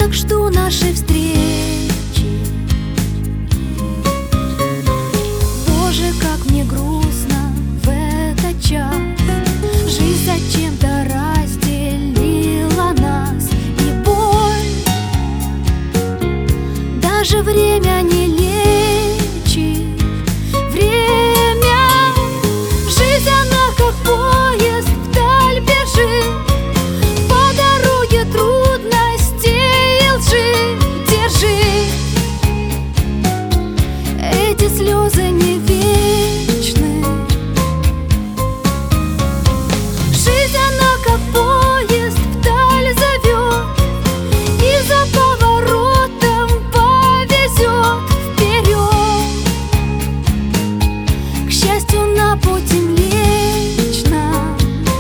так жду нашей встречи. Боже, как мне грустно в этот час. Жизнь зачем-то разделила нас, и боль даже время не лечит. Время, жизнь она как поезд вдаль бежит. По дороге трудностей и лжи. Держи, эти слезы не вечны. Жизнь она как поезд вдаль зовет, и за поворотом повезет вперед. К счастью, на пути Млечном.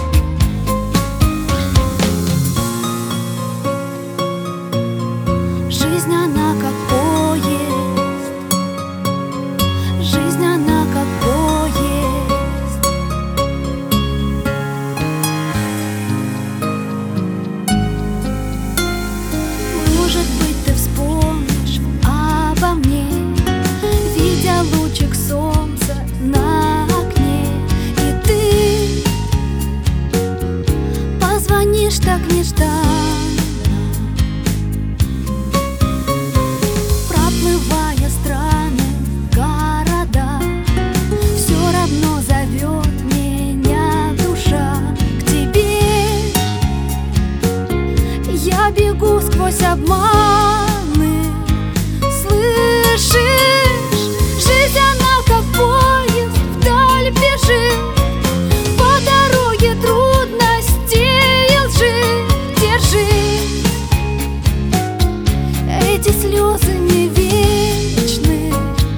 Жизнь она как поезд, жизнь она как поезд. Может быть, ты вспомнишь обо мне, видя лучик солнца на окне. И ты позвонишь так нежданно, проплывая страны, города. Все равно зовет меня душа к тебе. Я бегу сквозь обманы, слышишь? Жизнь она как поезд вдаль бежит. По дороге трудностей и лжи. Держи, эти слезы не вечны.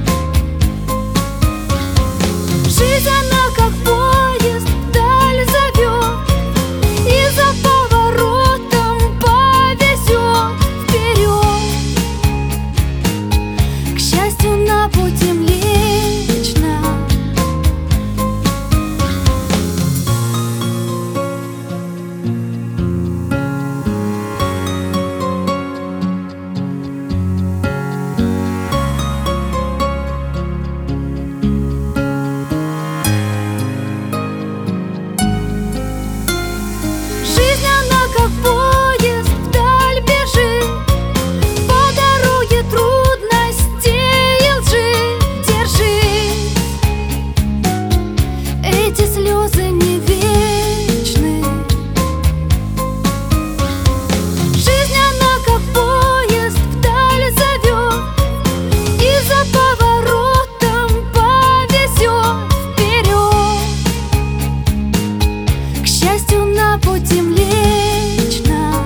Жизнь она как поезд вдаль зовет, и за поворотом повезет вперед. К счастью, на пути Млечном. Жизнь она как поезд вдаль бежит. По дороге трудностей и лжи. Держи, эти слезы не вечны. Жизнь она как поезд вдаль зовет, и за поворотом повезет вперед. К счастью, на пути Млечном.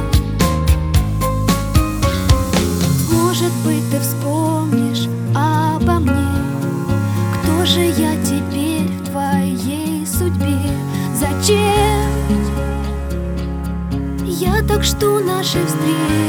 Может быть, ты вспомнишь обо мне. Кто же я теперь в твоей судьбе? Зачем я так жду нашей встречи?